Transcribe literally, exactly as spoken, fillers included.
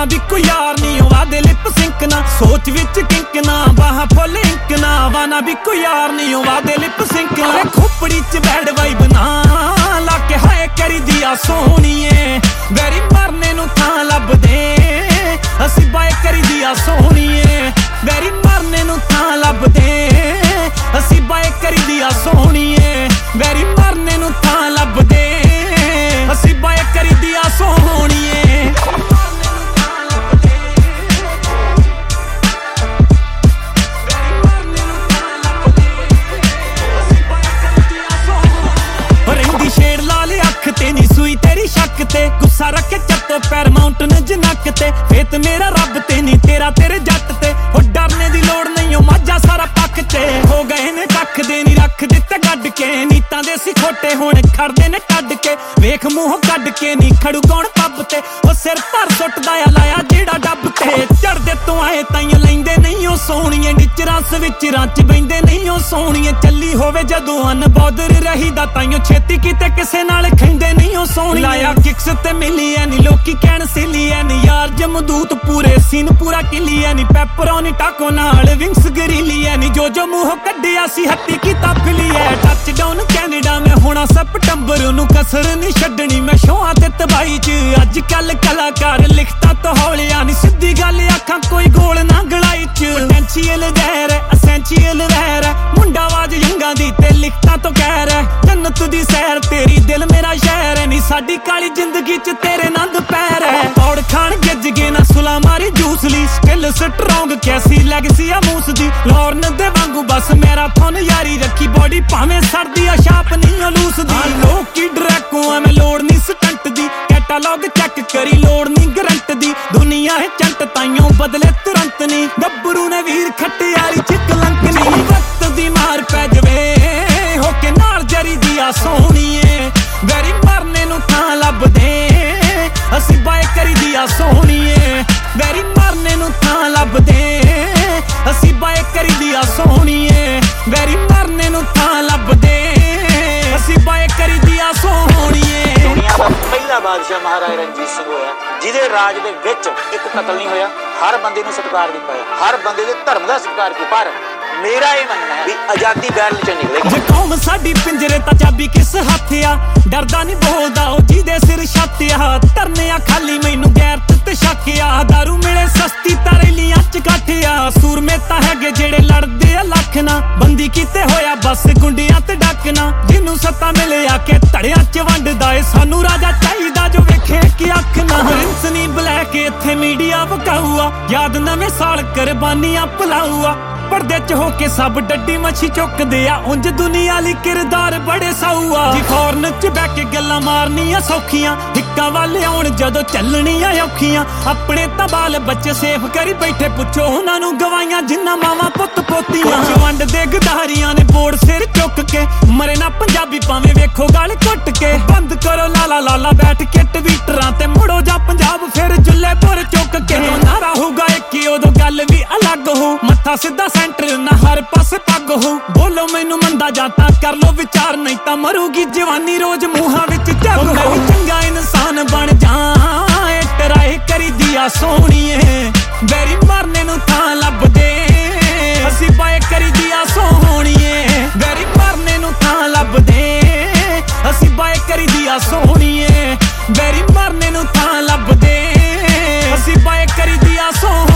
भी कोई यार नहीं वादे लिप सिंक ना सोच विच किंक ना बाह फुल इंक ना वाना भी कोई यार नहीं वादे लिप सिंक ना खोपड़ी च बैड वाइब ना लाके हाय करी दिया सोहणीए वैरी मरने नू थां लभ दे असी बाय करी दिया सोहणीए वैरी मरने नू थां लभ दे असी बाय करी दिया सोहणीए वैरी मरने नू थां लभ दे असी बाय करी दिया सोहणीए रहिंदी शेर लाल अख ते नी सुई तेरी शक ते गुस्सा रखे चत्तो पैर माउंटन जनक ते फेत मेरा रब ते नी तेरा तेरे जट ते ओ डरने दी लोड़ नहीं ओ माजा सारा पक ते हो गए ने कख दे नी रख दिते गड्ड के नीतां दे सी खोटे हुण खड़दे ने कड्ड के वेख मूंह कड्ड के नी खड़ू कौन पब ते ओ सिर भर सुटदा आ लाया जेड़ा डब ते चढ़दे तों आए ताईं लैंदे नहीं ओ सोहणीए निचरां सविचरां च बैंदे नहीं ओ सोहणीए चली होवे जदों अनबॉदर रहीदा ताईं छेती किते किसे नाल खैंदे नहीं ओ सोहणी लाया किक्स ते मिली ऐ नी लोकी कहण सिली ऐ नी यार जमदूत पूरे सीन पूरा किली ऐ नी पेपरोनी टाको नाल विंग्स गरीली ऐ नी जो जो मूंह कड्डिया सी हत्ती कीता फिली ऐ टच डाउन कैनेडा में होना सितंबर नू कसर नहीं छड्डनी मैं शोआं ते तबाही च अज कल कलाकार लिखता तो हौलिया नी सिद्धी गल आखां कोई गोल ना गलाई च पोटेंशियल ज़हर है एसेंशियल वैर है मुंडा आवाज यंगा दी ते लिखता तो कहर है जन्नत दी सैर तेरी दिल मेरा शहर है नी साडी काली जिंदगी च तेरे नंद पैर है पौड़ खान गिज गए ना सुला मारी जूस ली स्किल स्ट्रोंग कैसी लेगसी आ मूस दी लॉर्न दे वांगू बस मेरा फोन यारी रखी बॉडी भावें सर्दी आ शाप नहीं लूस दी लोग की ड्रैको मैं लोड़ नहीं स्टंट दी कैटालॉग चेक करी लोड़ नहीं गरंट दी दुनिया है चंट ताइयों बदले तुरंत नहीं गब्बरू ने वीर खट्टे यारी च कलंक नहीं वक्त दी मार पै जवे होके नाल जरी दिया सोहणीए वैरी मरने नू थां लभ दे असी बाय करी दिया सोहणीए वैरी मरने नू थां लभ दे असी बाय करी दिया सोहणीए वैरी मरने नू थां लभ दे असी बाय करी दिया सोहणीए दुनिया दा पहला बादशाह महाराजा रणजीत सिंह होया जिहदे राज दे विच एक कतल नहीं होया हर बंदे नू सत्कार दिता है हर बंदे दे धर्म दा सत्कार कीता पर मेरा ये मनना है भी आजादी बैल च निकलेगी जे कौम साडी पिंजरे ता चाबी किस हथ आ डरदा नहीं बोलदा ओ जिहदे सिर छत आ तरने आ खाली मैनू गैरत ते शक आ दारू मिले सस्ती ता रैलियां च कट्ठ आ सूरमे ता हैगे जेड़े लड़दे आ लख ना बंदी कीते होया बस गुंडियां ते डकना जिन्नू सत्ता मिले आके धड़ियां च वंडदा ए सानू राजा चाहीदा जो वेखे कि अख ना रिंस नी ब्लैक इत्थे मीडिया वकाऊआ याद नवें साल कुर्बानियां भुलाऊआ पर्दे च होके सब डड्डी मच्छी चुकदे आ उंज दुनिया ली किरदार बड़े साऊआ जी हॉर्न च बैठ के गल्लां मारनियां सौखियां हिक्कां वाले आउण जदों चलनियां औखियां अपने तां बाल बच्चे सेफ करी बैठे पुछो उन्हां नू गवाइयां जिन्ना मावां पुੱਤ पोतियां वंड दे गदारियां ने बोर्ड सिर चुक के मरे ना पंजाबी भावें वेखो गल घुट के बंद करो लाला लाला बैठ के ट्विटरां ते मुड़ो जा पंजाब फिर जुल्लेपुर चुक के नारा होगा एक उदों गल भी अलग हो मत्था सीधा सेंटर ना हर पासे पग हो बोलो मैनू मंदा जाता कर लो विचार नहीं ता मरूगी जवानी रोज मुहां विच जग हो चंगा इंसान बन जा ट्राई करी दिया सोहणीए वैरी मरने नू थां लभ दे असी बाय करी दिया सोहणीए वैरी मरने नू थां लभ दे असी बाय करी दिया सोहणीए वैरी मरने नू थां लभ दे असी बाय करी दिया सोहणीए